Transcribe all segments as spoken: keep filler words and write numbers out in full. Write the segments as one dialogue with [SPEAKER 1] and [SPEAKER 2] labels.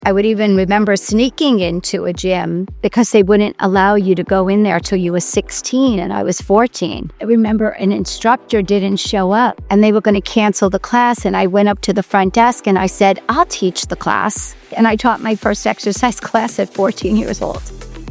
[SPEAKER 1] I would even remember sneaking into a gym because they wouldn't allow you to go in there till you were sixteen and I was fourteen. I remember an instructor didn't show up and they were going to cancel the class, and I went up to the front desk and I said, I'll teach the class. And I taught my first exercise class at fourteen years old.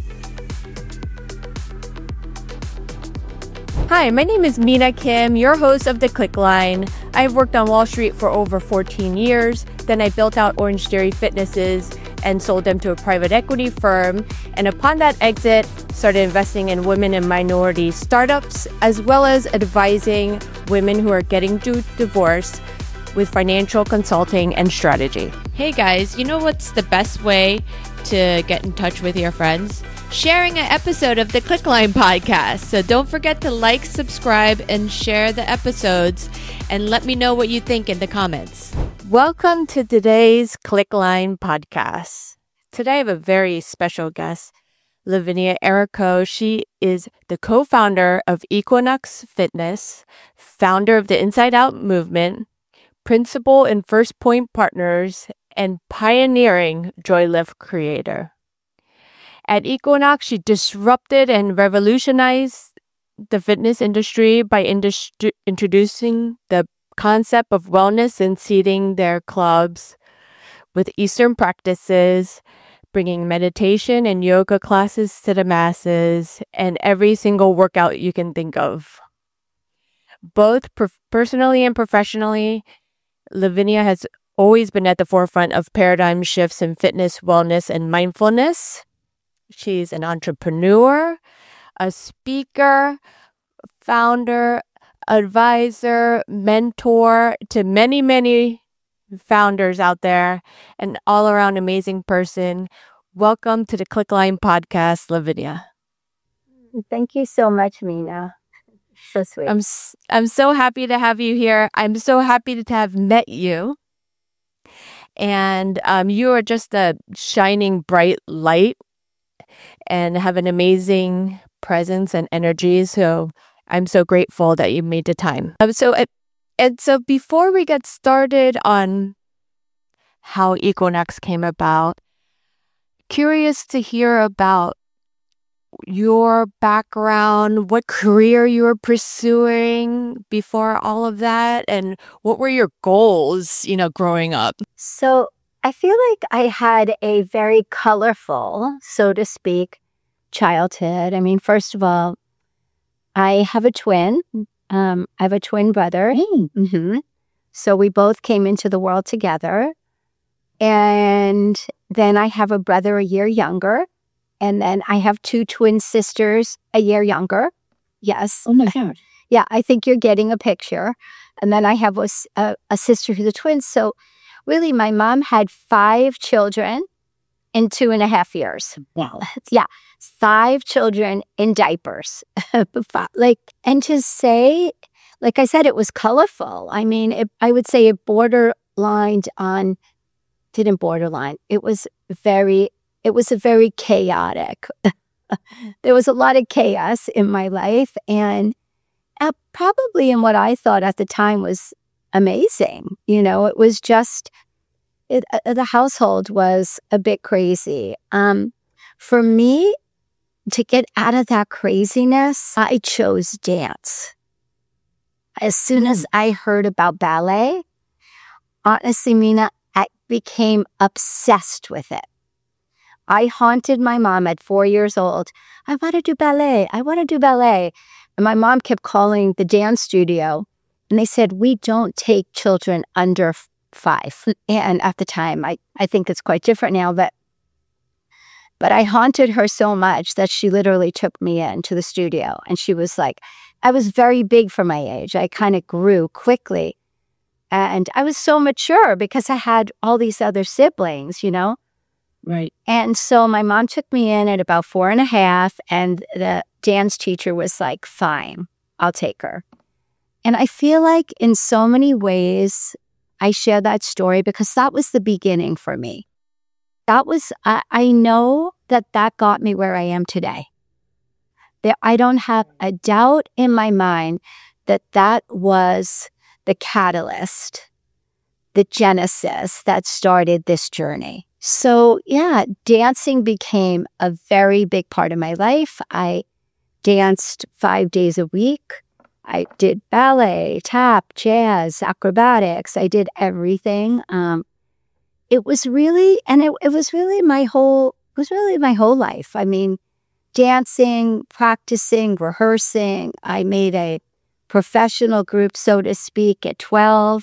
[SPEAKER 2] Hi, my name is Mina Kim, your host of The Click Line. I've worked on Wall Street for over fourteen years. Then I built out Orange Theory Fitnesses and sold them to a private equity firm. And upon that exit, started investing in women and minority startups, as well as advising women who are getting due divorce with financial consulting and strategy.
[SPEAKER 3] Hey guys, you know what's the best way to get in touch with your friends? Sharing an episode of the Click Line podcast. So don't forget to like, subscribe, and share the episodes, and let me know what you think in the comments.
[SPEAKER 2] Welcome to today's Click Line podcast. Today I have a very special guest, Lavinia Errico. She is the co-founder of Equinox Fitness, founder of the Inside Out movement, principal in First Point Partners, and pioneering Joylift creator. At Equinox, she disrupted and revolutionized the fitness industry by industri- introducing the concept of wellness and seeding their clubs with Eastern practices, bringing meditation and yoga classes to the masses, and every single workout you can think of. Both per- personally and professionally, Lavinia has always been at the forefront of paradigm shifts in fitness, wellness, and mindfulness. She's an entrepreneur, a speaker, founder, advisor, mentor to many, many founders out there, an all-around amazing person. Welcome to the Click Line podcast, Lavinia.
[SPEAKER 1] Thank you so much, Mina. So sweet.
[SPEAKER 2] I'm I'm so happy to have you here. I'm so happy to have met you. And um, you are just a shining bright light and have an amazing presence and energy. So I'm so grateful that you made the time. Um, so, uh, and so before we get started on how Equinox came about, curious to hear about your background, what career you were pursuing before all of that, and what were your goals, you know, growing up?
[SPEAKER 1] So I feel like I had a very colorful, so to speak, childhood. I mean, first of all, I have a twin. Um, I have a twin brother.
[SPEAKER 2] Mm.
[SPEAKER 1] Mm-hmm. So we both came into the world together. And then I have a brother a year younger. And then I have two twin sisters a year younger. Yes.
[SPEAKER 2] Oh my God.
[SPEAKER 1] Yeah, I think you're getting a picture. And then I have a, a, a sister who's a twin. So really, my mom had five children in two and a half years.
[SPEAKER 2] Wow.
[SPEAKER 1] Yeah, five children in diapers. Like, and to say, like I said, it was colorful. I mean, it, I would say it borderlined on, didn't borderline. It was very, it was a very chaotic. There was a lot of chaos in my life, and uh, probably in what I thought at the time was amazing. You know, it was just, it, uh, the household was a bit crazy. Um, for me, to get out of that craziness, I chose dance. As soon as I heard about ballet, honestly, Mina, I became obsessed with it. I haunted my mom at four years old. I want to do ballet. I want to do ballet. And my mom kept calling the dance studio. And they said, we don't take children under f- five. And at the time, I, I think it's quite different now. But, but I haunted her so much that she literally took me into the studio. And she was like, I was very big for my age. I kind of grew quickly. And I was so mature because I had all these other siblings, you know?
[SPEAKER 2] Right.
[SPEAKER 1] And so my mom took me in at about four and a half. And the dance teacher was like, fine, I'll take her. And I feel like in so many ways, I share that story because that was the beginning for me. That was, I, I know that that got me where I am today. That I don't have a doubt in my mind that that was the catalyst, the genesis that started this journey. So yeah, dancing became a very big part of my life. I danced five days a week. I did ballet, tap, jazz, acrobatics. I did everything. Um, it was really, and it, it was really my whole, it was really my whole life. I mean, dancing, practicing, rehearsing. I made a professional group, so to speak, at twelve.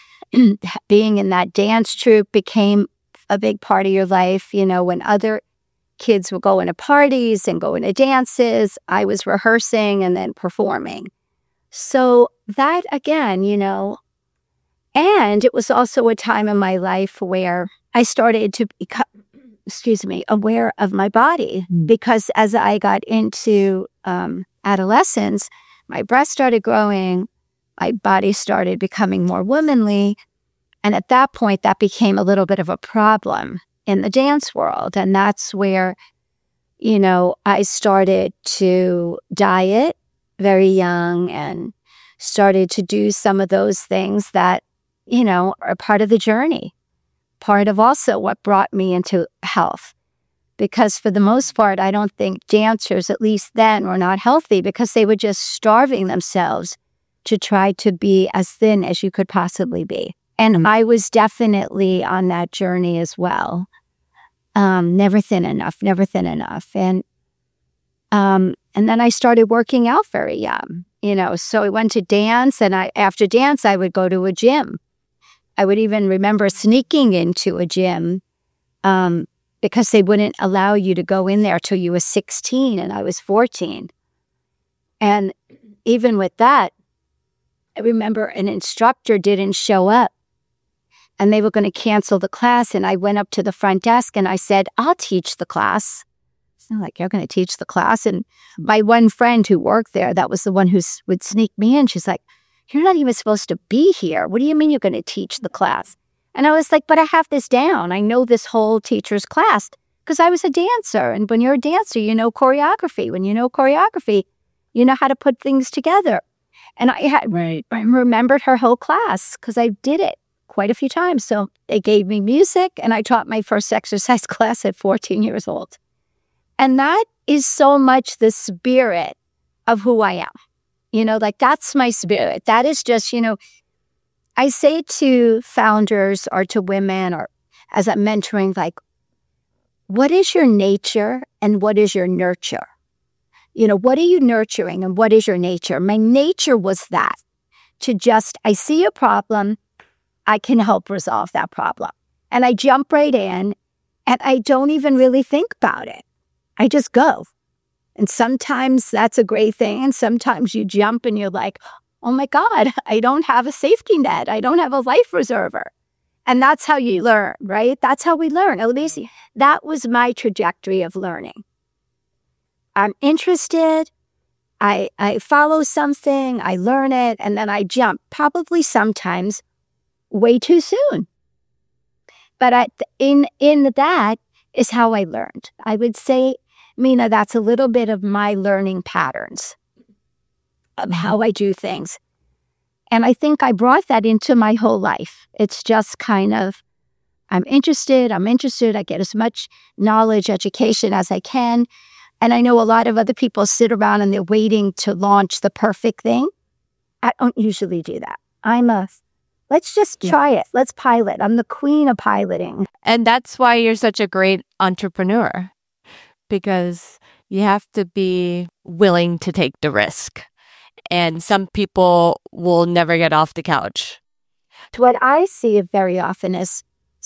[SPEAKER 1] Being in that dance troupe became a big part of your life. You know, when other kids were going to parties and going to dances, I was rehearsing and then performing. So that, again, you know, and it was also a time in my life where I started to become, excuse me, aware of my body. Mm. Because as I got into um, adolescence, my breasts started growing, my body started becoming more womanly. And at that point, that became a little bit of a problem in the dance world. And that's where, you know, I started to diet very young and started to do some of those things that, you know, are part of the journey, part of also what brought me into health. Because for the most part, I don't think dancers, at least then, were not healthy because they were just starving themselves to try to be as thin as you could possibly be. And I was definitely on that journey as well. Um, never thin enough, never thin enough. And um, and then I started working out very young, you know. So I went to dance, and I after dance, I would go to a gym. I would even remember sneaking into a gym um, because they wouldn't allow you to go in there till you were sixteen, and I was fourteen. And even with that, I remember an instructor didn't show up, and they were going to cancel the class. And I went up to the front desk and I said, "I'll teach the class." It's not like, "You're going to teach the class." And my one friend who worked there, that was the one who would sneak me in. She's like, "You're not even supposed to be here. What do you mean you're going to teach the class?" And I was like, "But I have this down. I know this whole teacher's class," because I was a dancer. And when you're a dancer, you know choreography. When you know choreography, you know how to put things together. And I had right. I remembered her whole class because I did it quite a few times. So they gave me music, and I taught my first exercise class at fourteen years old. And that is so much the spirit of who I am. You know, like that's my spirit. That is just, you know, I say to founders or to women or as I'm mentoring, like, what is your nature and what is your nurture? You know, what are you nurturing and what is your nature? My nature was that, to just, I see a problem, I can help resolve that problem. And I jump right in and I don't even really think about it. I just go. And sometimes that's a great thing. And sometimes you jump and you're like, oh my God, I don't have a safety net. I don't have a life reserver. And that's how you learn, right? That's how we learn. At least that was my trajectory of learning. I'm interested. I, I follow something, I learn it, and then I jump, probably sometimes way too soon. But I, in in that is how I learned. I would say, Mina, that's a little bit of my learning patterns of how I do things. And I think I brought that into my whole life. It's just kind of, I'm interested, I'm interested, I get as much knowledge, education as I can. And I know a lot of other people sit around and they're waiting to launch the perfect thing. I don't usually do that. I'm a, let's just try yeah. it. Let's pilot. I'm the queen of piloting.
[SPEAKER 2] And that's why you're such a great entrepreneur, because you have to be willing to take the risk. And some people will never get off the couch.
[SPEAKER 1] What I see very often is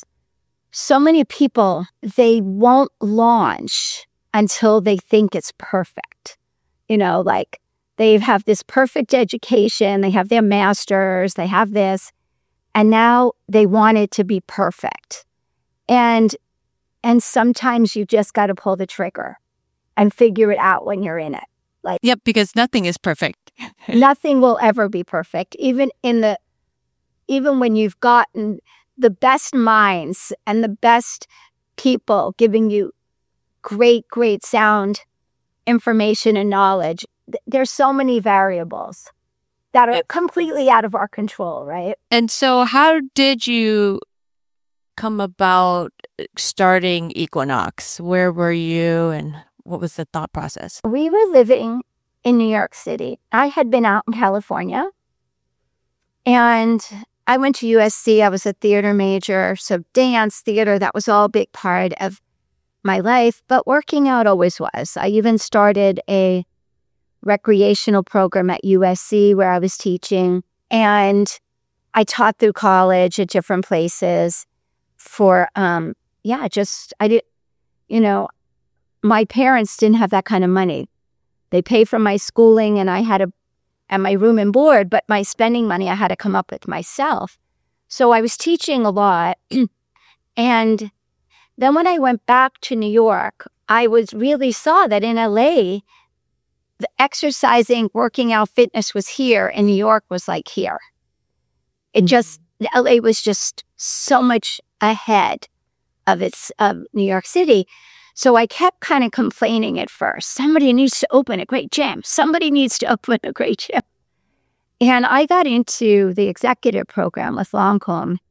[SPEAKER 1] so many people, they won't launch until they think it's perfect. You know, like they have this perfect education, they have their masters, they have this, and now they want it to be perfect. And and sometimes you just got to pull the trigger and figure it out when you're in it. Like,
[SPEAKER 2] yep, because nothing is perfect.
[SPEAKER 1] Nothing will ever be perfect. Even in the, even when you've gotten the best minds and the best people giving you great, great sound information and knowledge, th- there's so many variables that are completely out of our control, right?
[SPEAKER 2] And so how did you come about starting Equinox? Where were you and what was the thought process?
[SPEAKER 1] We were living in New York City. I had been out in California, and I went to U S C. I was a theater major, so dance, theater, that was all a big part of my life, but working out always was. I even started a recreational program at U S C where I was teaching, and I taught through college at different places for, um, yeah, just, I did, you know, my parents didn't have that kind of money. They paid for my schooling, and I had a, and my room and board, but my spending money I had to come up with myself. So I was teaching a lot. And then when I went back to New York, I was really saw that in L A, the exercising, working out, fitness was here, and New York was like here. It just, L A was just so much ahead of its of New York City. So I kept kind of complaining at first. Somebody needs to open a great gym. Somebody needs to open a great gym. And I got into the executive program with Lancôme,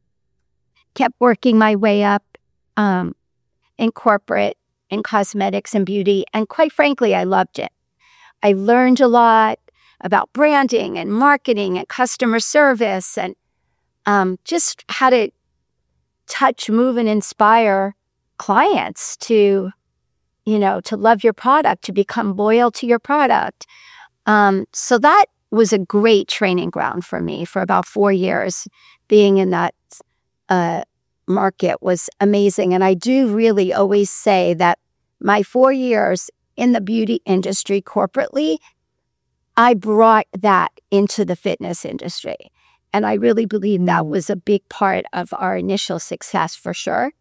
[SPEAKER 1] kept working my way up um, in corporate, in cosmetics and beauty. And quite frankly, I loved it. I learned a lot about branding and marketing and customer service, and um, just how to touch, move, and inspire clients to, you know, to love your product, to become loyal to your product. Um, so that was a great training ground for me for about four years. Being in that uh, market was amazing. And I do really always say that my four years in the beauty industry corporately, I brought that into the fitness industry. And I really believe that was a big part of our initial success for sure.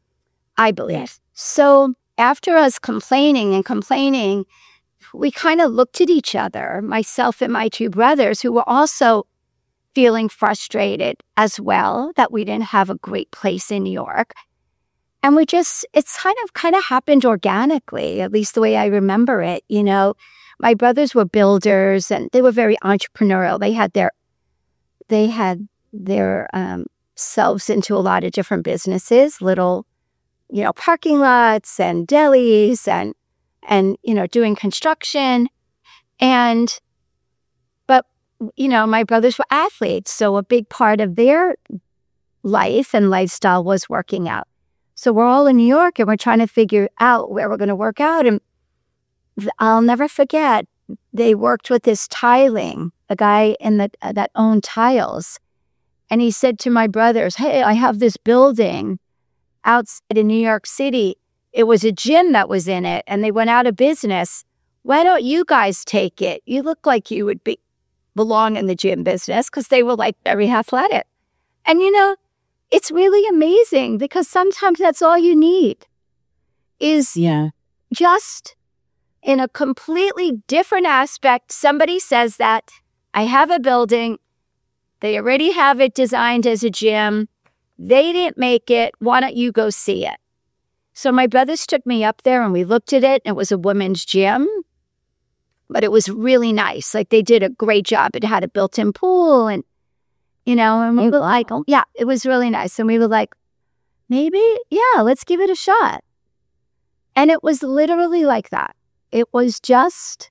[SPEAKER 1] I believe. So after us complaining and complaining, we kind of looked at each other, myself and my two brothers, who were also feeling frustrated as well that we didn't have a great place in New York. And we just, it's kind of kind of happened organically, at least the way I remember it. You know, my brothers were builders, and they were very entrepreneurial. They had their, they had their um, selves into a lot of different businesses, little, you know, parking lots and delis and, and, you know, doing construction. And, but, you know, my brothers were athletes. So a big part of their life and lifestyle was working out. So we're all in New York, and we're trying to figure out where we're going to work out. And I'll never forget, they worked with this tiling, a guy in the, uh, that owned tiles. And he said to my brothers, hey, I have this building outside in New York City. It was a gym that was in it, and they went out of business. Why don't you guys take it? You look like you would be belong in the gym business, because they were like very athletic. And, you know, it's really amazing, because sometimes that's all you need is
[SPEAKER 2] yeah.
[SPEAKER 1] just in a completely different aspect. Somebody says that I have a building. They already have it designed as a gym. They didn't make it. Why don't you go see it? So my brothers took me up there, and we looked at it. It was a women's gym, but it was really nice. Like, they did a great job. It had a built-in pool, and, you know, and we were like, oh, yeah, it was really nice. And we were like, maybe, yeah, let's give it a shot. And it was literally like that. It was just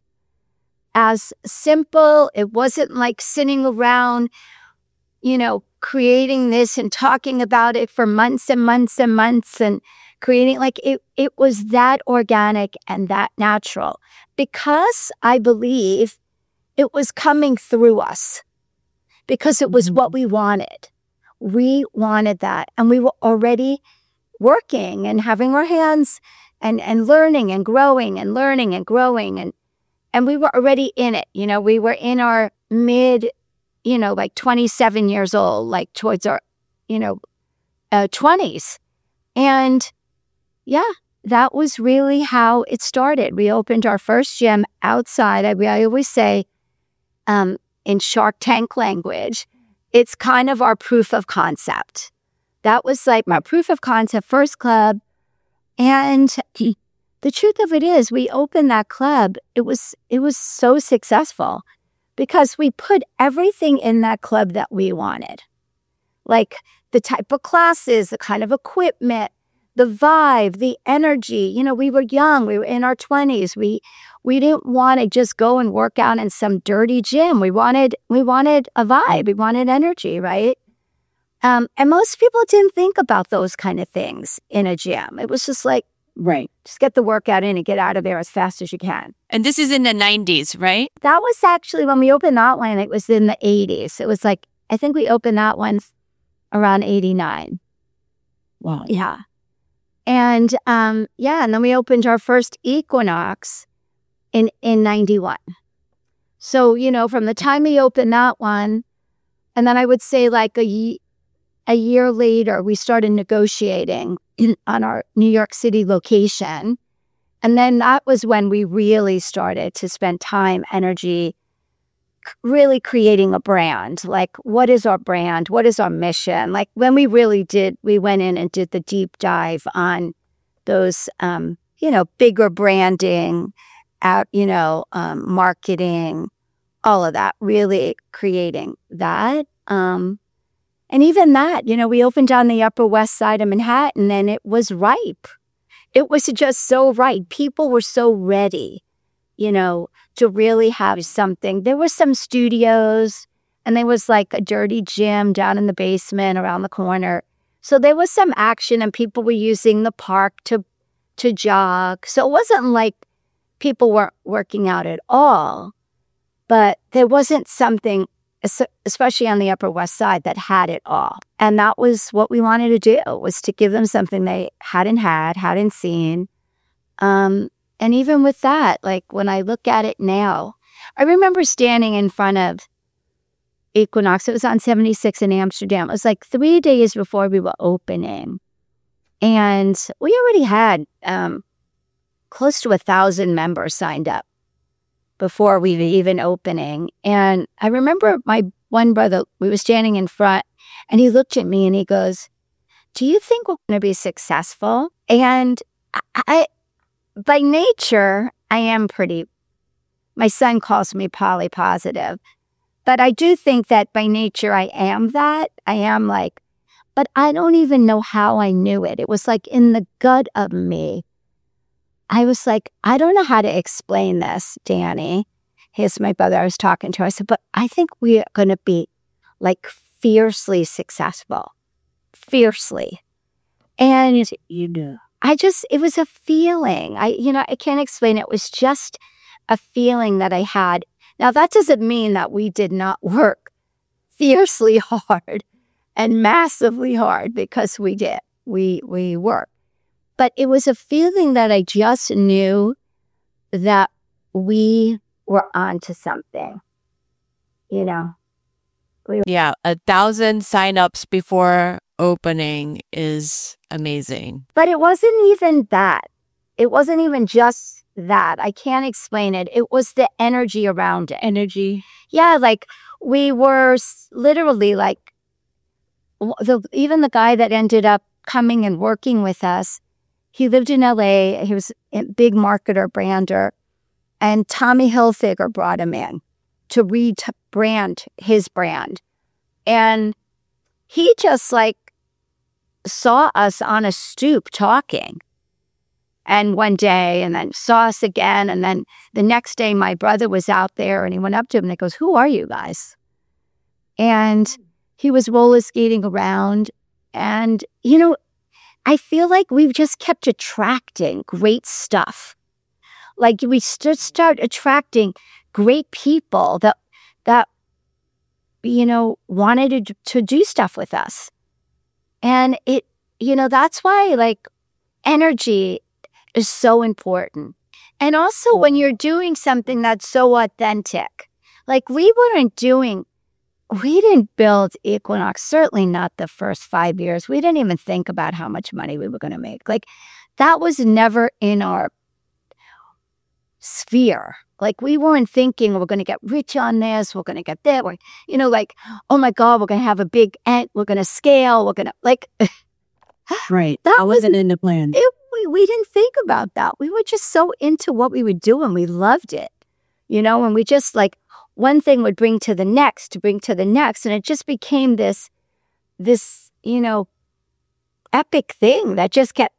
[SPEAKER 1] as simple. It wasn't like sitting around, you know, creating this and talking about it for months and months and months and creating, like, it, it was that organic and that natural, because I believe it was coming through us, because it was what we wanted. We wanted that. And we were already working and having our hands and, and learning and growing and learning and growing. And, and we were already in it. You know, we were in our mid, you know, like twenty-seven years old, like towards our, you know, uh, twenties. And yeah, that was really how it started. We opened our first gym outside. I, I always say, um, in Shark Tank language, it's kind of our proof of concept. That was like my proof of concept, first club. And the truth of it is, we opened that club. It was it was so successful because we put everything in that club that we wanted. Like, the type of classes, the kind of equipment, the vibe, the energy. You know, we were young. We were in our twenties. We we didn't want to just go and work out in some dirty gym. We wanted we wanted a vibe. We wanted energy, right? Um, and most people didn't think about those kind of things in a gym. It was just like,
[SPEAKER 4] Right.
[SPEAKER 1] just get the workout in and get out of there as fast as you can.
[SPEAKER 2] And this is in the nineties, right?
[SPEAKER 1] That was actually when we opened that one, it was in the eighties. It was like, I think we opened that one around eighty-nine.
[SPEAKER 4] Wow.
[SPEAKER 1] Yeah. And um, yeah, and then we opened our first Equinox in, in ninety-one. So, you know, from the time we opened that one, and then I would say like a, ye- a year later, we started negotiating in, on our New York City location. And then that was when we really started to spend time, energy, c- really creating a brand. Like, what is our brand? What is our mission? Like, when we really did, we went in and did the deep dive on those, um, you know, bigger branding, out, you know, um, marketing, all of that, really creating that. Um, and even that, you know, we opened on the Upper West Side of Manhattan and it was ripe. It was just so right. People were so ready, you know, to really have something. There were some studios and there was like a dirty gym down in the basement around the corner. So there was some action and people were using the park to to jog. So it wasn't like people weren't working out at all, but there wasn't something, especially on the Upper West Side, that had it all. And that was what we wanted to do, was to give them something they hadn't had, hadn't seen. Um, and even with that, like when I look at it now, I remember standing in front of Equinox. It was on seventy-six in Amsterdam. It was like three days before we were opening. And we already had um, close to a thousand members signed up before we were even opening. And I remember my one brother, we were standing in front, and he looked at me and he goes, "Do you think we're going to be successful?" And I, I, by nature, I am pretty, my son calls me poly positive, but I do think that by nature I am that. I am like, but I don't even know how I knew it. It was like in the gut of me. I was like, I don't know how to explain this, Danny. Here's my brother I was talking to. I said, but I think we're going to be like fiercely successful. Fiercely. And
[SPEAKER 4] You know.
[SPEAKER 1] I just, it was a feeling. I, you know, I can't explain it. It was just a feeling that I had. Now, that doesn't mean that we did not work fiercely hard and massively hard, because we did. We, we worked. But it was a feeling that I just knew that we were onto something, you know. We
[SPEAKER 2] Yeah, a thousand signups before opening is amazing.
[SPEAKER 1] But it wasn't even that. It wasn't even just that. I can't explain it. It was the energy around it.
[SPEAKER 4] Energy.
[SPEAKER 1] Yeah, like we were s- literally like, w- the even the guy that ended up coming and working with us, he lived in L A. He was a big marketer, brander. And Tommy Hilfiger brought him in to rebrand his brand. And he just like saw us on a stoop talking. And one day, and then saw us again. And then the next day, my brother was out there and he went up to him and he goes, "Who are you guys?" And he was roller skating around. And, you know, I feel like we've just kept attracting great stuff. Like we just start attracting great people that, that you know, wanted to, to do stuff with us. And it, you know, that's why like energy is so important. And also when you're doing something that's so authentic, like we weren't doing, we didn't build Equinox, certainly not the first five years. We didn't even think about how much money we were going to make. Like that was never in our sphere. Like we weren't thinking we're going to get rich on this, we're going to get that. We're, you know, like, oh my God, we're going to have a big ent, we're going to scale, we're going to like.
[SPEAKER 4] Right.
[SPEAKER 1] That
[SPEAKER 4] That wasn't in the plan.
[SPEAKER 1] It, we, we didn't think about that. We were just so into what we were doing. We loved it, you know, and we just like one thing would bring to the next, to bring to the next. And it just became this, this, you know, epic thing that just kept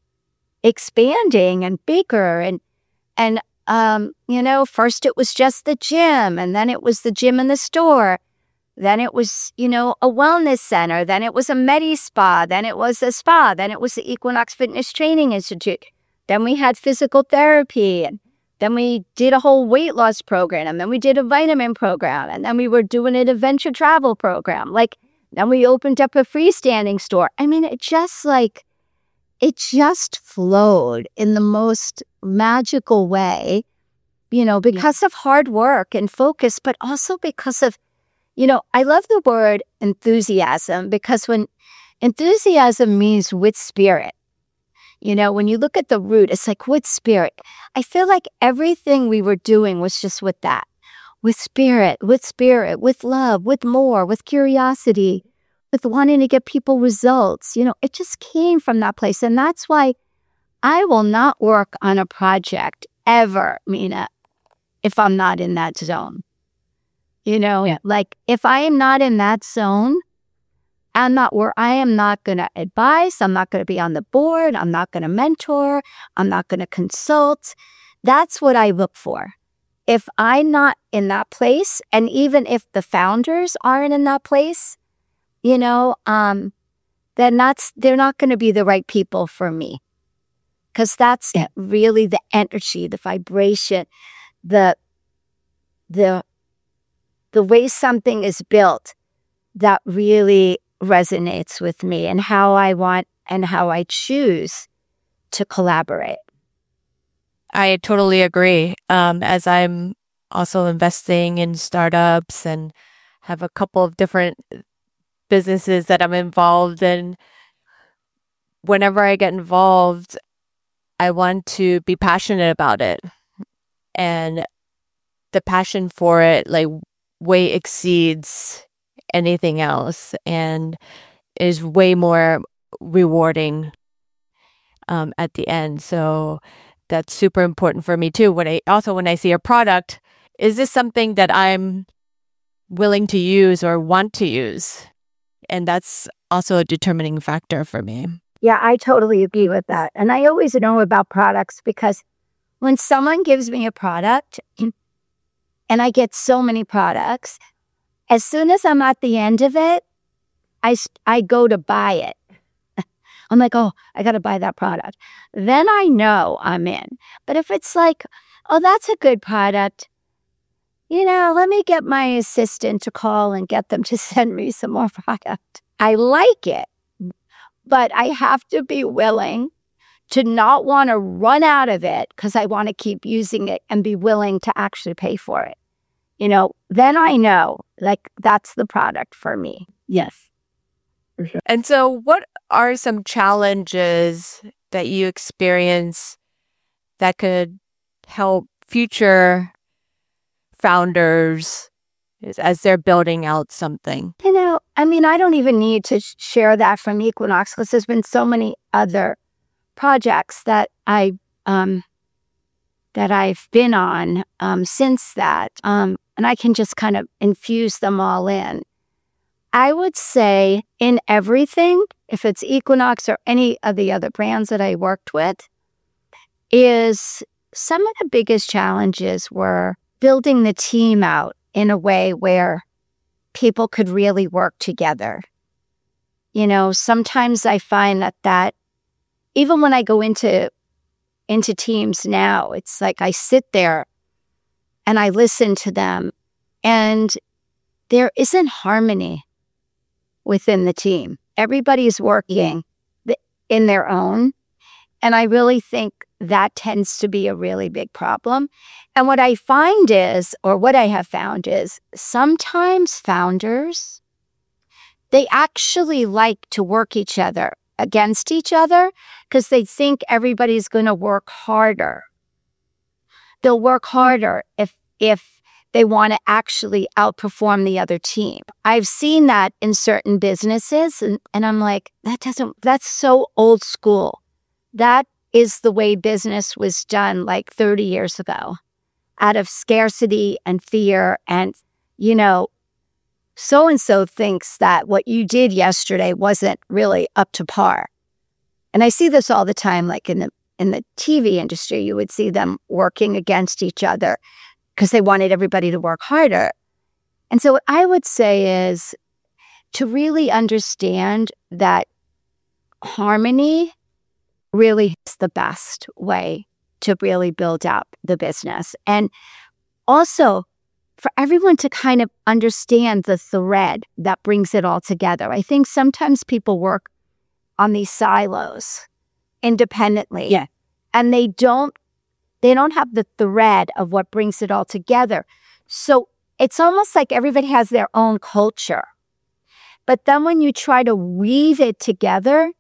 [SPEAKER 1] expanding and bigger. And, and, um, you know, first it was just the gym, and then it was the gym in the store. Then it was, you know, a wellness center. Then it was a Medi Spa. Then it was a spa. Then it was the Equinox Fitness Training Institute. Then we had physical therapy. And then we did a whole weight loss program. And then we did a vitamin program. And then we were doing an adventure travel program. Like, then we opened up a freestanding store. I mean, it just like, it just flowed in the most magical way, you know, because yeah. of hard work and focus, but also because of, you know, I love the word enthusiasm, because when enthusiasm means with spirit, you know, when you look at the root, it's like with spirit. I feel like everything we were doing was just with that, with spirit, with spirit, with love, with more, with curiosity, with wanting to get people results. You know, it just came from that place. And that's why I will not work on a project ever, Mina, if I'm not in that zone. You know, yeah. like if I am not in that zone, I'm not where I am not going to advise. I'm not going to be on the board. I'm not going to mentor. I'm not going to consult. That's what I look for. If I'm not in that place, and even if the founders aren't in that place, you know, um, then that's, they're not going to be the right people for me. Because that's yeah. really the energy, the vibration, the, the, the way something is built that really resonates with me, and how I want and how I choose to collaborate.
[SPEAKER 2] I totally agree. Um, as I'm also investing in startups and have a couple of different businesses that I'm involved in, whenever I get involved, I want to be passionate about it. And the passion for it, like, way exceeds anything else, and is way more rewarding um, at the end. So that's super important for me too. When I also when I see a product, is this something that I'm willing to use or want to use? And that's also a determining factor for me.
[SPEAKER 1] Yeah, I totally agree with that. And I always know about products, because when someone gives me a product, and I get so many products, as soon as I'm at the end of it, I, I go to buy it. I'm like, oh, I got to buy that product. Then I know I'm in. But if it's like, oh, that's a good product, you know, let me get my assistant to call and get them to send me some more product. I like it, but I have to be willing to not want to run out of it because I want to keep using it, and be willing to actually pay for it. You know, then I know, like, that's the product for me.
[SPEAKER 4] Yes, for sure.
[SPEAKER 2] And so what are some challenges that you experience that could help future founders as they're building out something?
[SPEAKER 1] You know, I mean, I don't even need to sh- share that from Equinox, because there's been so many other projects that I um that I've been on um since that, um and I can just kind of infuse them all in. I would say in everything, if it's Equinox or any of the other brands that I worked with, is some of the biggest challenges were building the team out in a way where people could really work together. You know, sometimes I find that that even when I go into into teams now, it's like I sit there and I listen to them, and there isn't harmony within the team. Everybody's working in their own, and I really think that tends to be a really big problem. And what I find is, or what I have found is, sometimes founders, they actually like to work each other against each other because they think everybody's going to work harder. They'll work harder if if they want to actually outperform the other team. I've seen that in certain businesses, and, and I'm like, that doesn't, that's so old school. That is the way business was done like thirty years ago, out of scarcity and fear and, you know, so-and-so thinks that what you did yesterday wasn't really up to par. And I see this all the time, like in the in the T V industry, you would see them working against each other because they wanted everybody to work harder. And so what I would say is to really understand that harmony really is the best way to really build up the business. And also for everyone to kind of understand the thread that brings it all together. I think sometimes people work on these silos independently.
[SPEAKER 2] Yeah.
[SPEAKER 1] And they don't they don't have the thread of what brings it all together. So it's almost like everybody has their own culture. But then when you try to weave it together,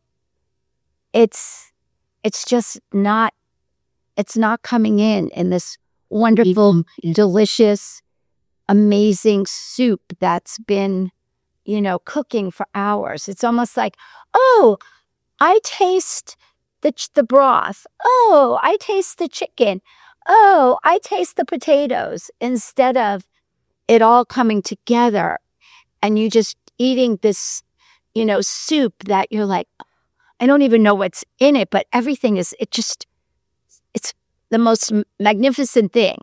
[SPEAKER 1] it's it's just not it's not coming in in this wonderful, delicious, amazing soup that's been, you know, cooking for hours. It's almost like, oh, I taste the ch- the broth. Oh, I taste the chicken. Oh, I taste the potatoes, instead of it all coming together and you just eating this, you know, soup that you're like, I don't even know what's in it, but everything is, it just, it's the most magnificent thing.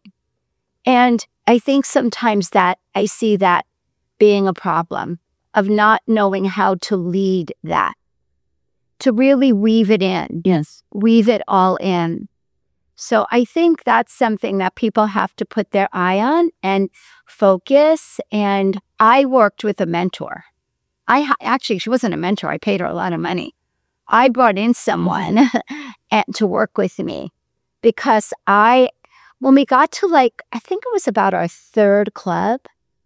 [SPEAKER 1] And I think sometimes that I see that being a problem of not knowing how to lead that, to really weave it in.
[SPEAKER 2] Yes.
[SPEAKER 1] Weave it all in. So I think that's something that people have to put their eye on and focus. And I worked with a mentor. I ha- actually, she wasn't a mentor. I paid her a lot of money. I brought in someone and to work with me because I, when we got to like, I think it was about our third club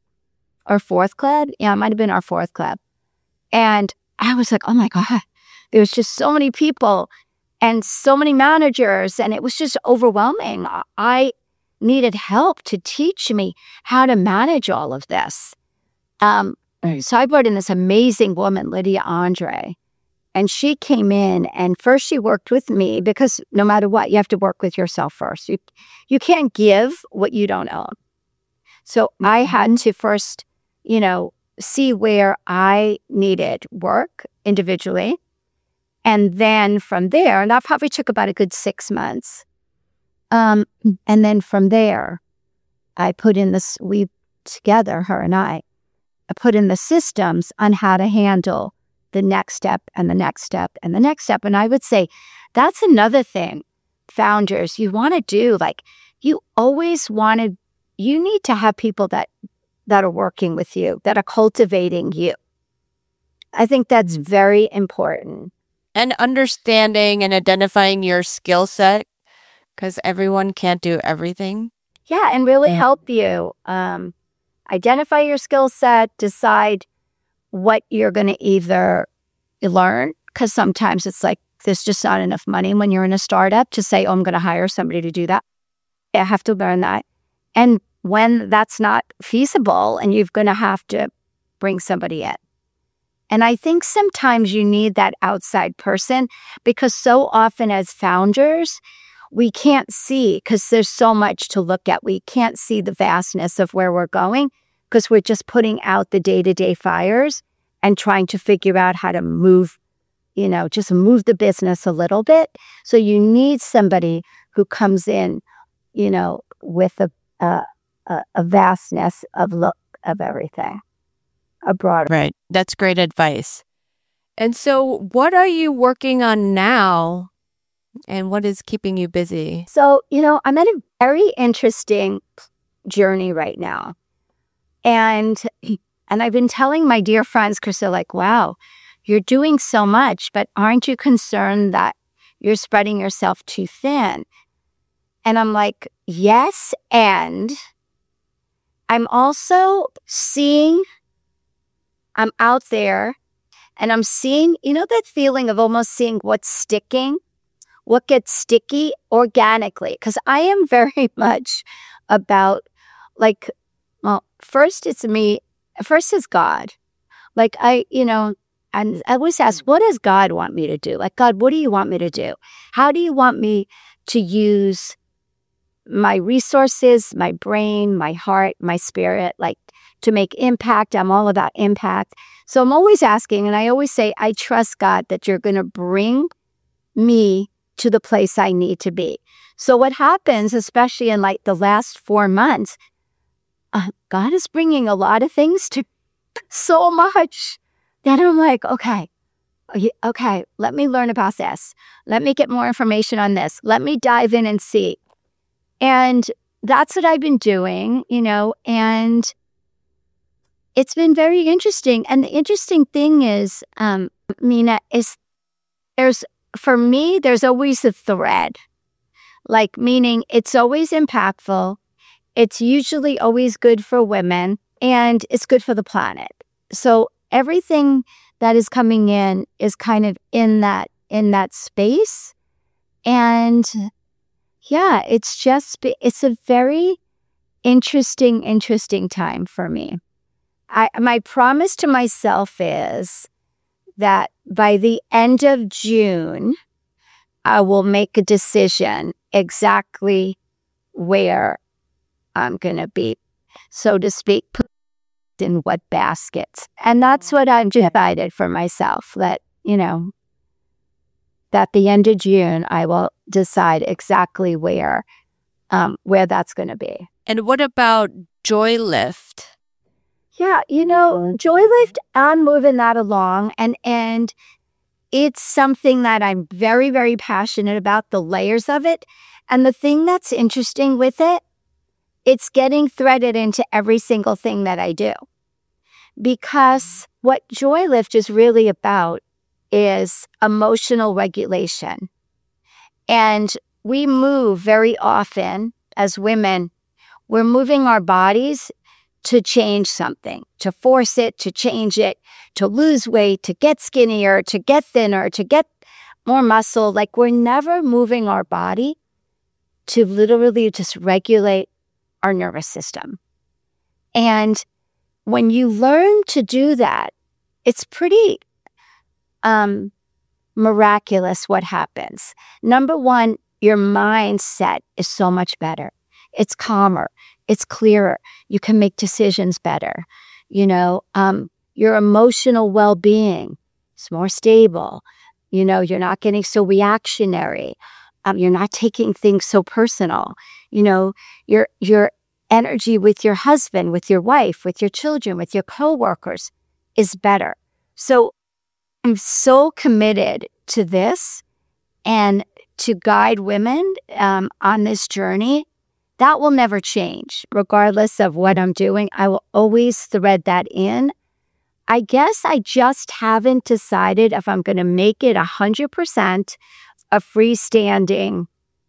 [SPEAKER 1] or fourth club. Yeah, it might have been our fourth club. And I was like, oh my God, there was just so many people and so many managers, and it was just overwhelming. I needed help to teach me how to manage all of this. Um, so I brought in this amazing woman, Lydia Andre, and she came in, and first she worked with me because no matter what, you have to work with yourself first. You, you can't give what you don't own. So I had to first, you know, see where I needed work individually. And then from there, and that probably took about a good six months. Um, and then from there, I put in this, we together, her and I, I put in the systems on how to handle the next step and the next step and the next step. And I would say that's another thing, founders, you want to do, like you always want to, you need to have people that, that are working with you, that are cultivating you. I think that's very important.
[SPEAKER 2] And understanding and identifying your skill set, because everyone can't do everything.
[SPEAKER 1] Yeah, and really help you um, identify your skill set, decide what you're going to either learn, because sometimes it's like there's just not enough money when you're in a startup to say, oh, I'm going to hire somebody to do that. I have to learn that. And when that's not feasible and you're going to have to bring somebody in. And I think sometimes you need that outside person because so often as founders, we can't see because there's so much to look at. We can't see the vastness of where we're going because we're just putting out the day-to-day fires and trying to figure out how to move, you know, just move the business a little bit. So you need somebody who comes in, you know, with a a, a vastness of look of everything. A broader.
[SPEAKER 2] Right. That's great advice. And so what are you working on now and what is keeping you busy?
[SPEAKER 1] So, you know, I'm at a very interesting journey right now. And and I've been telling my dear friends, because they're like, wow, you're doing so much, but aren't you concerned that you're spreading yourself too thin? And I'm like, yes. And I'm also seeing I'm out there and I'm seeing, you know, that feeling of almost seeing what's sticking, what gets sticky organically. Because I am very much about like, well, first it's me, first is God. Like I, you know, and I always ask, what does God want me to do? Like, God, what do you want me to do? How do you want me to use my resources, my brain, my heart, my spirit, like to make impact. I'm all about impact. So I'm always asking, and I always say, I trust God that you're going to bring me to the place I need to be. So what happens, especially in like the last four months, uh, God is bringing a lot of things to so much that I'm like, okay, okay, let me learn about this. Let me get more information on this. Let me dive in and see. And that's what I've been doing, you know, and it's been very interesting. And the interesting thing is, um, Mina, is there's, for me, there's always a thread, like meaning it's always impactful. It's usually always good for women and it's good for the planet. So everything that is coming in is kind of in that, in that space. And yeah, it's just, it's a very interesting, interesting time for me. I, my promise to myself is that by the end of June, I will make a decision exactly where I'm going to be, so to speak, put in what baskets. And that's what I've decided for myself, that, you know, that the end of June, I will decide exactly where, um, where that's going to be.
[SPEAKER 2] And what about Joylift?
[SPEAKER 1] Yeah, you know, Joylift, I'm moving that along, and and it's something that I'm very, very passionate about, the layers of it. And the thing that's interesting with it, it's getting threaded into every single thing that I do. Because what Joylift is really about is emotional regulation. And we move very often as women, we're moving our bodies to change something, to force it, to change it, to lose weight, to get skinnier, to get thinner, to get more muscle. Like we're never moving our body to literally just regulate our nervous system. And when you learn to do that, it's pretty um, miraculous what happens. Number one, your mindset is so much better. It's calmer. It's clearer. You can make decisions better. You know, um, your emotional well-being is more stable. You know, you're not getting so reactionary. Um, you're not taking things so personal. You know, your your energy with your husband, with your wife, with your children, with your coworkers is better. So I'm so committed to this and to guide women um, on this journey. That will never change, regardless of what I'm doing. I will always thread that in. I guess I just haven't decided if I'm going to make it one hundred percent a freestanding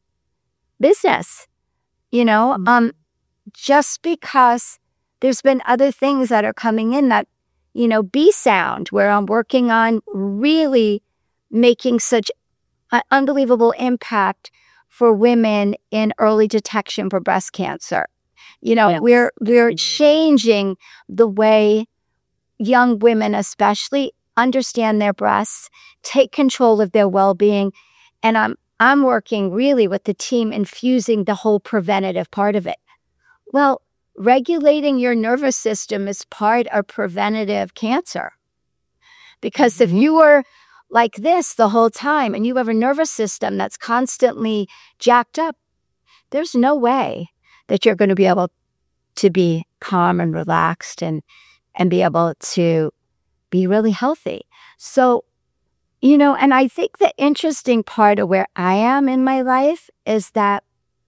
[SPEAKER 1] business, you know, um, just because there's been other things that are coming in that, you know, B-Sound, where I'm working on really making such an unbelievable impact for women in early detection for breast cancer. You know, yeah. we're we're changing the way young women especially understand their breasts, take control of their well-being. And I'm I'm working really with the team infusing the whole preventative part of it. Well, regulating your nervous system is part of preventative cancer. Because mm-hmm. if you were like this the whole time and you have a nervous system that's constantly jacked up, there's no way that you're going to be able to be calm and relaxed and and be able to be really healthy. So, you know, and I think the interesting part of where I am in my life is that,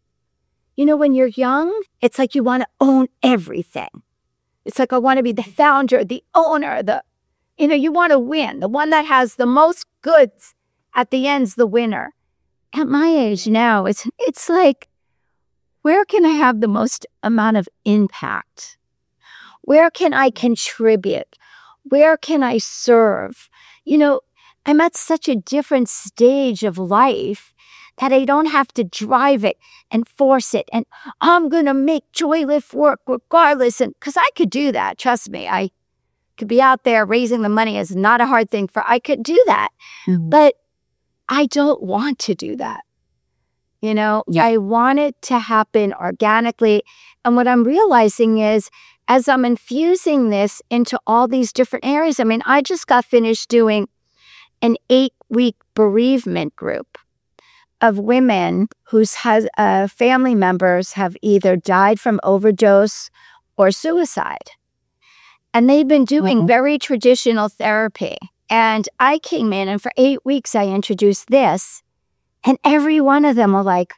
[SPEAKER 1] you know, when you're young, it's like you want to own everything. It's like I want to be the founder, the owner, the You know, you want to win. The one that has the most goods at the end's the winner. At my age now, it's it's like, where can I have the most amount of impact? Where can I contribute? Where can I serve? You know, I'm at such a different stage of life that I don't have to drive it and force it. And I'm going to make Joylift work regardless. And because I could do that. Trust me, I could be out there raising the money is not a hard thing for, I could do that. Mm-hmm. But I don't want to do that. You know,
[SPEAKER 2] Yeah.
[SPEAKER 1] I want it to happen organically. And what I'm realizing is, as I'm infusing this into all these different areas, I mean, I just got finished doing an eight-week bereavement group of women whose hus- uh, family members have either died from overdose or suicide. And they've been doing
[SPEAKER 2] Mhm.
[SPEAKER 1] very traditional therapy. And I came in, and for eight weeks, I introduced this. And every one of them were like,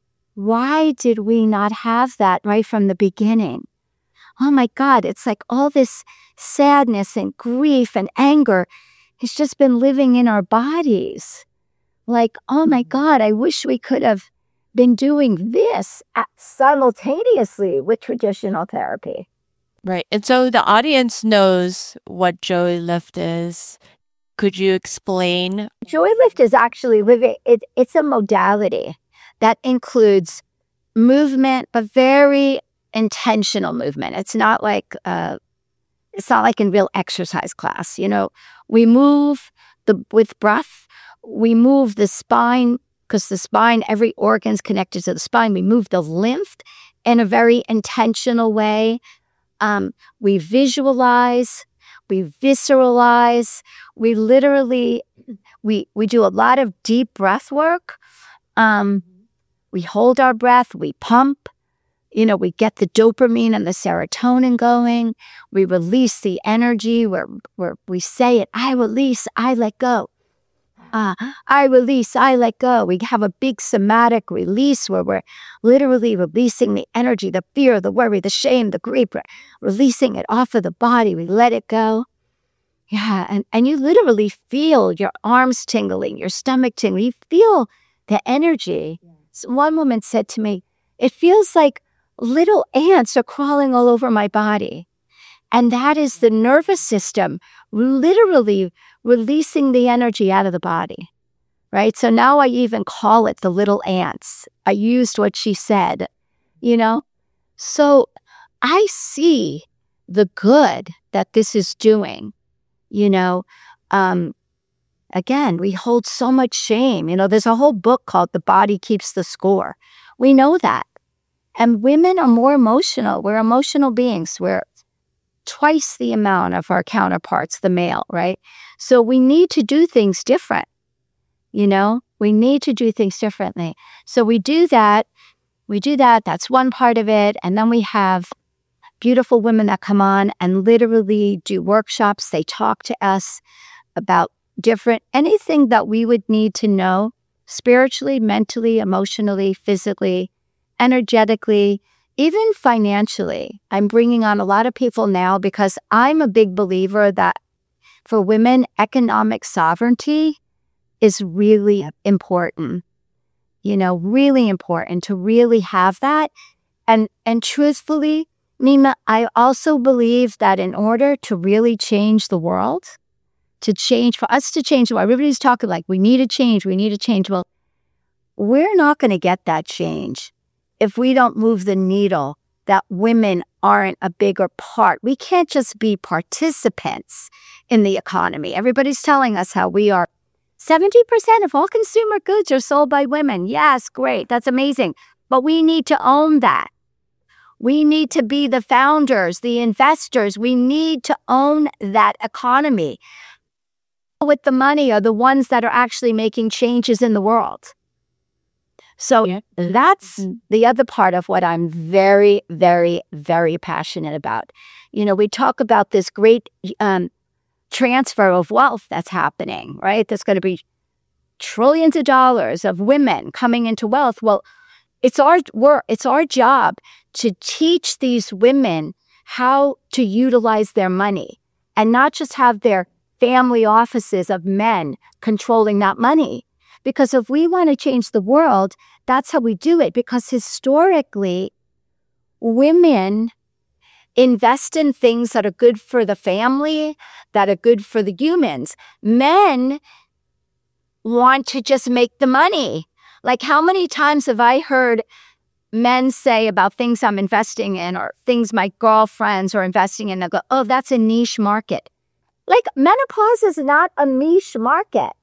[SPEAKER 1] why did we not have that right from the beginning? Oh my God, it's like all this sadness and grief and anger has just been living in our bodies. Like, oh my God, I wish we could have been doing this at- simultaneously with traditional therapy.
[SPEAKER 2] Right. And so the audience knows what Joy Lift is. Could you explain?
[SPEAKER 1] Joy Lift is actually living, it, it's a modality that includes movement, but very intentional movement. It's not like uh, it's not like in real exercise class. You know, we move the with breath. We move the spine because the spine, every organ's connected to the spine. We move the lymph in a very intentional way. Um, we visualize. We visceralize. We literally we we do a lot of deep breath work. Um, we hold our breath. We pump. You know, we get the dopamine and the serotonin going. We release the energy where, where we say it, I release, I let go. Uh, I release, I let go. We have a big somatic release where we're literally releasing the energy, the fear, the worry, the shame, the grief, we're releasing it off of the body. We let it go. Yeah, and, and you literally feel your arms tingling, your stomach tingling. You feel the energy. So one woman said to me, it feels like little ants are crawling all over my body. And that is the nervous system literally releasing the energy out of the body, right? So now I even call it the little ants. I used what she said, you know? So I see the good that this is doing, you know? Um, again, we hold so much shame. You know, there's a whole book called The Body Keeps the Score. We know that. And women are more emotional. We're emotional beings. We're twice the amount of our counterparts, the male, right? So we need to do things different, you know? We need to do things differently. So we do that. We do that. That's one part of it. And then we have beautiful women that come on and literally do workshops. They talk to us about different, anything that we would need to know spiritually, mentally, emotionally, physically, energetically, even financially. I'm bringing on a lot of people now because I'm a big believer that for women, economic sovereignty is really important. You know, really important to really have that. And and truthfully, Nima, I also believe that in order to really change the world, to change, for us to change the world, everybody's talking like, we need a change, we need a change. Well, we're not going to get that change if we don't move the needle that women aren't a bigger part. We can't just be participants in the economy. Everybody's telling us how we are seventy percent of all consumer goods are sold by women. Yes, great. That's amazing. But we need to own that. We need to be the founders, the investors. We need to own that economy. With the money are the ones that are actually making changes in the world. So
[SPEAKER 2] Yeah.
[SPEAKER 1] that's the other part of what I'm very, very, very passionate about. You know, we talk about this great um, transfer of wealth that's happening, right? There's going to be trillions of dollars of women coming into wealth. Well, it's our work, it's our job to teach these women how to utilize their money and not just have their family offices of men controlling that money. Because if we want to change the world, that's how we do it. Because historically, women invest in things that are good for the family, that are good for the humans. Men want to just make the money. Like, how many times have I heard men say about things I'm investing in or things my girlfriends are investing in? They go, oh, that's a niche market. Like, menopause is not a niche market.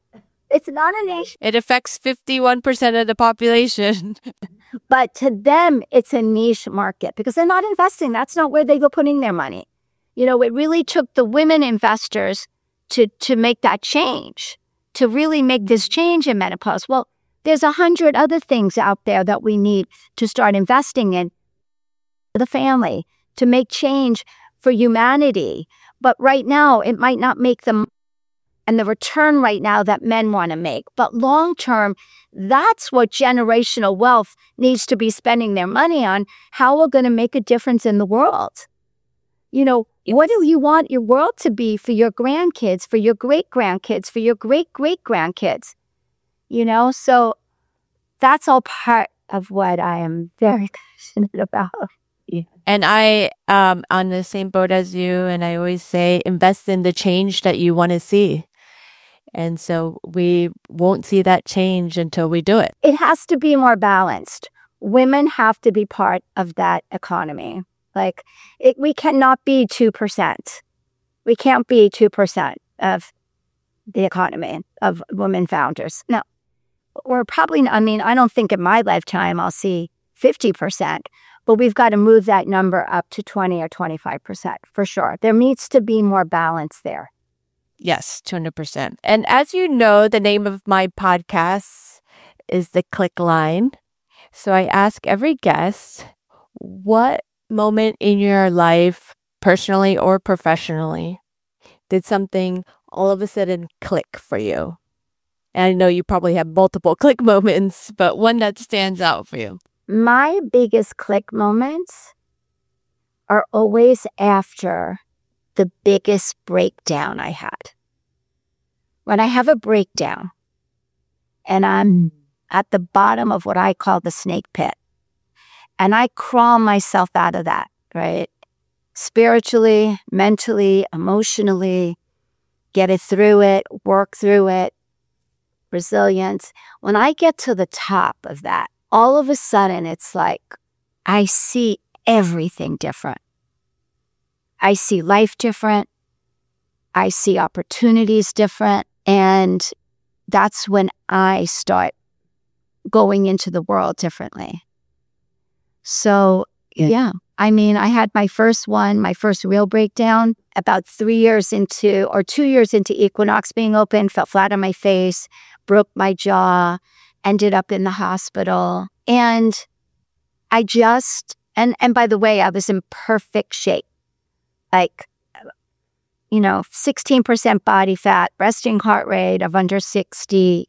[SPEAKER 1] It's not a nation.
[SPEAKER 2] It affects fifty-one percent of the population.
[SPEAKER 1] But to them, it's a niche market because they're not investing. That's not where they go putting their money. You know, it really took the women investors to, to make that change, to really make this change in menopause. Well, there's a hundred other things out there that we need to start investing in for the family, to make change for humanity. But right now, it might not make them and the return right now that men want to make. But long term, that's what generational wealth needs to be spending their money on, how we're going to make a difference in the world. You know, what do you want your world to be for your grandkids, for your great-grandkids, for your great-great-grandkids? You know, so that's all part of what I am very passionate about.
[SPEAKER 2] Yeah. And I, um, on the same boat as you, and I always say, invest in the change that you want to see. And so we won't see that change until we do it.
[SPEAKER 1] It has to be more balanced. Women have to be part of that economy. Like, it, we cannot be two percent. We can't be two percent of the economy of women founders. No, we're probably, I mean, I don't think in my lifetime I'll see fifty percent, but we've got to move that number up to twenty or twenty-five percent for sure. There needs to be more balance there.
[SPEAKER 2] Yes, two hundred percent. And as you know, the name of my podcast is The Click Line. So I ask every guest, what moment in your life, personally or professionally, did something all of a sudden click for you? And I know you probably have multiple click moments, but one that stands out for you.
[SPEAKER 1] My biggest click moments are always after the biggest breakdown I had. When I have a breakdown and I'm at the bottom of what I call the snake pit, and I crawl myself out of that, right? Spiritually, mentally, emotionally, get it through it, work through it, resilience. When I get to the top of that, all of a sudden it's like I see everything different. I see life different. I see opportunities different. And that's when I start going into the world differently. So, yeah. yeah. I mean, I had my first one, my first real breakdown about three years into, or two years into Equinox being open, fell flat on my face, broke my jaw, ended up in the hospital. And I just, and, and by the way, I was in perfect shape. Like, you know, sixteen percent body fat, resting heart rate of under sixty,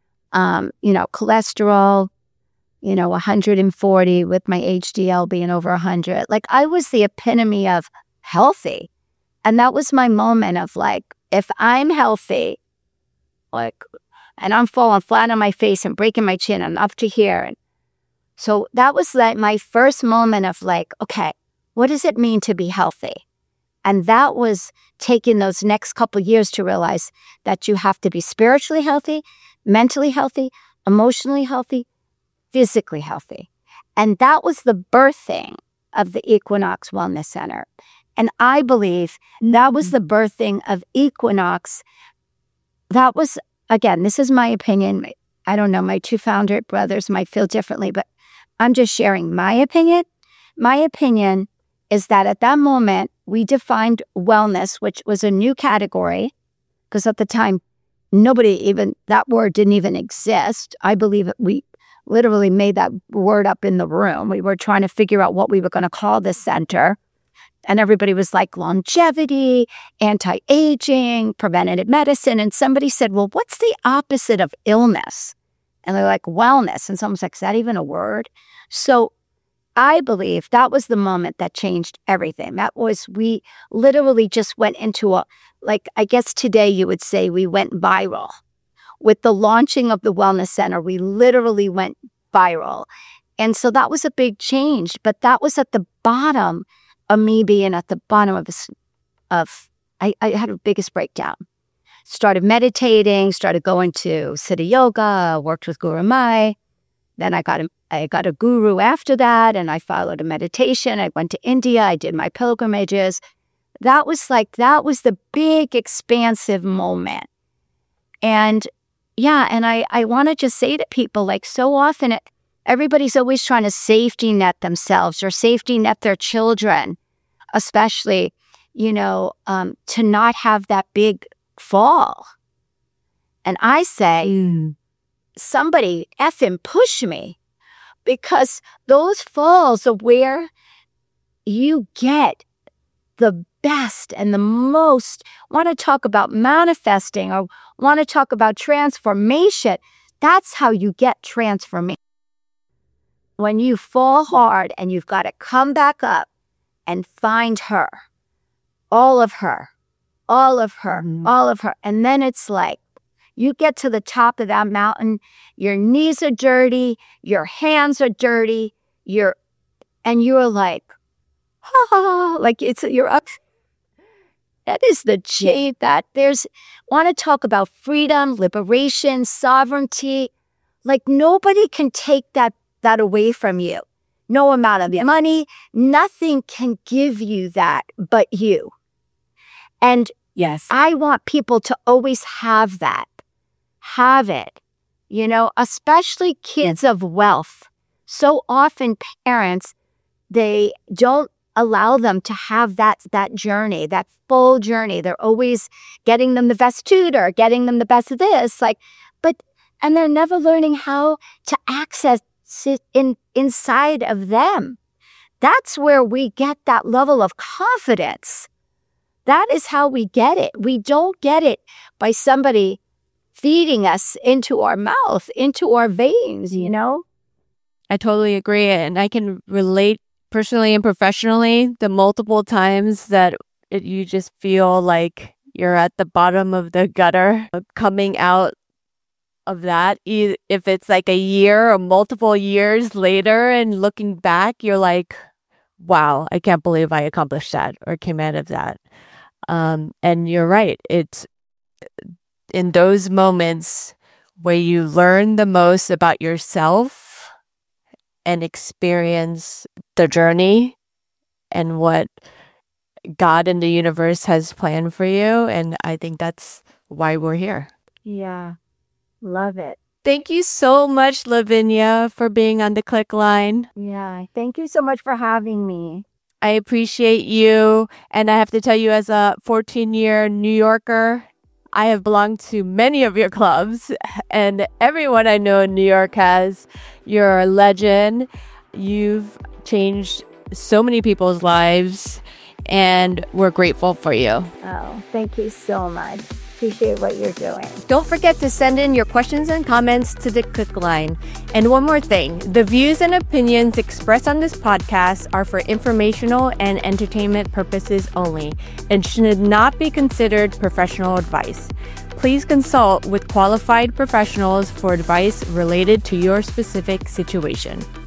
[SPEAKER 1] um, you know, cholesterol, you know, one hundred forty with my H D L being over one hundred. Like, I was the epitome of healthy. And that was my moment of like, if I'm healthy, like, and I'm falling flat on my face and breaking my chin and up to here. And so that was like my first moment of like, okay, what does it mean to be healthy? And that was taking those next couple of years to realize that you have to be spiritually healthy, mentally healthy, emotionally healthy, physically healthy. And that was the birthing of the Equinox Wellness Center. And I believe that was the birthing of Equinox. That was, again, this is my opinion. I don't know, my two founder brothers might feel differently, but I'm just sharing my opinion. My opinion is that at that moment, we defined wellness, which was a new category, because at the time, nobody even, that word didn't even exist. I believe we literally made that word up in the room. We were trying to figure out what we were going to call this center. And everybody was like longevity, anti-aging, preventative medicine. And somebody said, well, what's the opposite of illness? And they're like, wellness. And someone's like, is that even a word? So I believe that was the moment that changed everything. That was, we literally just went into a, like, I guess today you would say we went viral. With the launching of the Wellness Center, we literally went viral. And so that was a big change. But that was at the bottom of me being at the bottom of, this, of I, I had a biggest breakdown. Started meditating, started going to Siddha Yoga, worked with Guru Mai. Then I got a, I got a guru after that, and I followed a meditation. I went to India. I did my pilgrimages. That was like, that was the big expansive moment. And yeah, and I, I want to just say to people, like so often, it, everybody's always trying to safety net themselves or safety net their children, especially, you know, um, to not have that big fall. And I say,
[SPEAKER 2] Mm.
[SPEAKER 1] somebody effing push me, because those falls are where you get the best and the most. Want to talk about manifesting or want to talk about transformation? That's how you get transformation. When you fall hard and you've got to come back up and find her, all of her, all of her,
[SPEAKER 2] Mhm.
[SPEAKER 1] all of her. And then it's like, you get to the top of that mountain, your knees are dirty, your hands are dirty, you're, and you're like, ah, like it's, you're up. That is the J that there's, want to talk about freedom, liberation, sovereignty. Like nobody can take that, that away from you. No amount of money, nothing can give you that but you. And
[SPEAKER 2] Yes.
[SPEAKER 1] I want people to always have that, have it, you know, especially kids of wealth. So often parents, they don't allow them to have that, that journey, that full journey. They're always getting them the best tutor, getting them the best of this, like, but, and they're never learning how to access it in, inside of them. That's where we get that level of confidence. That is how we get it. We don't get it by somebody feeding us into our mouth, into our veins, you know?
[SPEAKER 2] I totally agree. And I can relate personally and professionally the multiple times that it, you just feel like you're at the bottom of the gutter, coming out of that. E- If it's like a year or multiple years later and looking back, you're like, wow, I can't believe I accomplished that or came out of that. Um, and you're right. It's in those moments where you learn the most about yourself and experience the journey and what God and the universe has planned for you. And I think that's why we're here.
[SPEAKER 1] Yeah. Love it.
[SPEAKER 2] Thank you so much, Lavinia, for being on the Click Line.
[SPEAKER 1] Yeah. Thank you so much for having me.
[SPEAKER 2] I appreciate you. And I have to tell you, as a fourteen-year New Yorker, I have belonged to many of your clubs, and everyone I know in New York has. You're a legend. You've changed so many people's lives, and we're grateful for you.
[SPEAKER 1] Oh, thank you so much. Appreciate what you're doing.
[SPEAKER 2] Don't forget to send in your questions and comments to the Click Line. And one more thing, the views and opinions expressed on this podcast are for informational and entertainment purposes only and should not be considered professional advice. Please consult with qualified professionals for advice related to your specific situation.